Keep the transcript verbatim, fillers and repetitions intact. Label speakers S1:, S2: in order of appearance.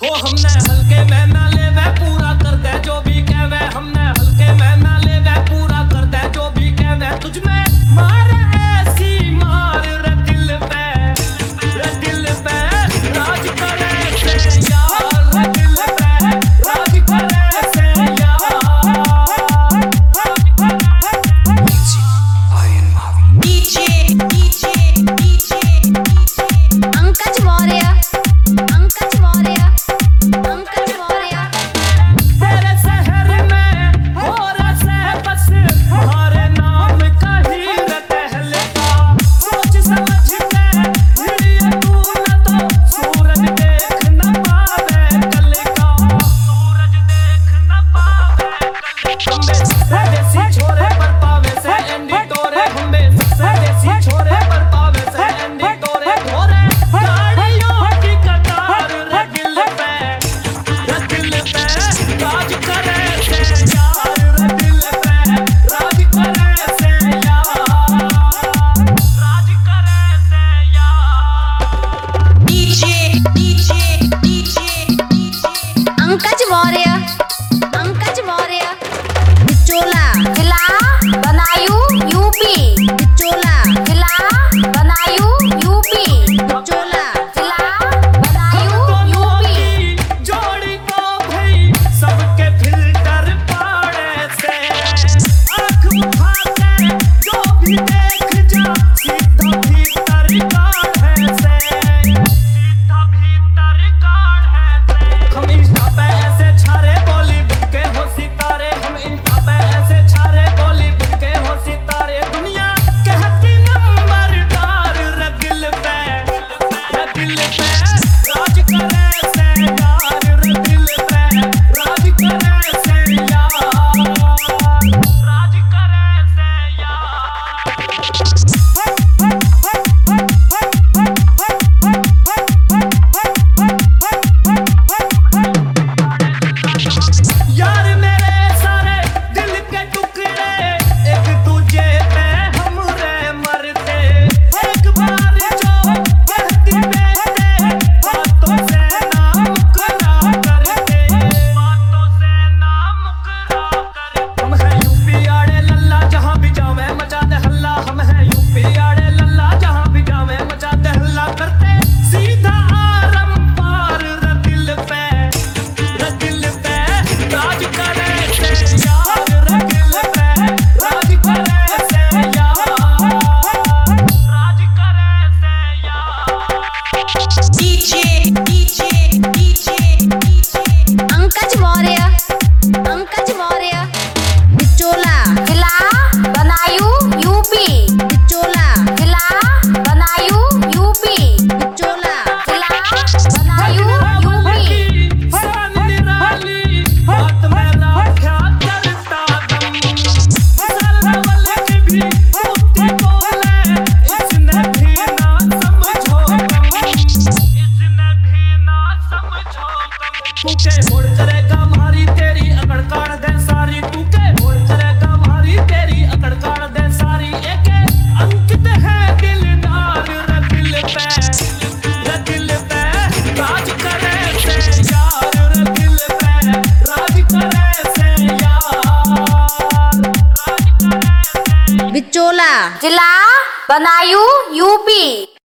S1: ओ हमने हल्के में ना ले वे पूरा कर दे जो भी कहवे, हमने हल्के में ना ले वे पूरा कर दे जो भी कहवे। तुझ में मार ऐसी मार रे दिल पे, रे दिल पे राज करे से यार, रे दिल पे राज करे से यार।
S2: DJ DJ DJ Ankaj Maurya, Ankaj Maurya, Ankaj Maurya.
S1: तेरे शहर में हो रसे बस तुम्हारे नाम का ही रहलता। सोच समझ के हिड़िए तू न तो सूरज देख न पावे कल का, सूरज देख न पावे कल का। देसी छोरे पर पावे से एंडी टोरे, हम्बे देसी छोरे पर पावे से एंडी टोरे। धोरे गाड़ियों की कतार रे दिल पे, रे दिल पे राज करे से यार, रे दिल पे राज करे से यार, राज करे से यार।
S2: DJ DJ DJ DJ Ankaj Maurya, Ankaj Maurya. बिचोला जिला बनायू यूपी, बिचोला जिला बनायू यूपी, बिचोला जिला बनायू यूपी।
S1: जोड़ी को भाई सबके फिल्टर पाड़े से, आँख उठा के जो भी देख जा सीधा भीतर काढ़े से, सीधा भीतर काढ़े से। हम इंस्टा पे ऐसे छारे बॉलीवुड के हो सितारे, हम इंस्टा पे ऐसे छारे बॉलीवुड के हो सितारे। दुनिया कहती नंबरदार रे दिल पे, रे दिल पे राज करे से यार, रे दिल पे राज करे से यार, राज करे से यार। यार मेरे सारे दिल के टुकड़े एक दूजे पे हमरे मरते, एक बार जो कहती बेटे बातों से ना मुकरा करते, बातों से ना मुकरा करते। हम हैं यूपी आड़े लल्ला जहाँ भी जावे मचा दे हल्ला, हम हैं यूपी आड़े लल्ला जहाँ भी जावे मचा दे हल्ला। करते सीधा आरम पार रे दिल पे, रे दिल पे राज करे से यार, रे दिल पे राज करे से यार, राज करे से यार।
S2: DJ DJ DJ DJ Ankaj Maurya, Ankaj Maurya. बिचोला जिला बनायू यूपी, बिचोला जिला बनायू यूपी, बिचोला जिला बनायू यूपी।
S1: सान निराली बात में राख्या करता दम, सरवल की भी मुक्ति बोले इसने भी ना समझो गम, इसने भी ना समझो गम। तू के होड़ करेगा मारी तेरी अकड़ काढ़ दे सारी, तू के होड़ करेगा मारी तेरी अकड़ काढ़ दे सारी। एक अंकित है दिलदार रे दिल पे, रे दिल पे राज करे से यार, रे दिल पे राज करे से यार, राज करे से।
S2: बिचोला जिला बनायू यूपी।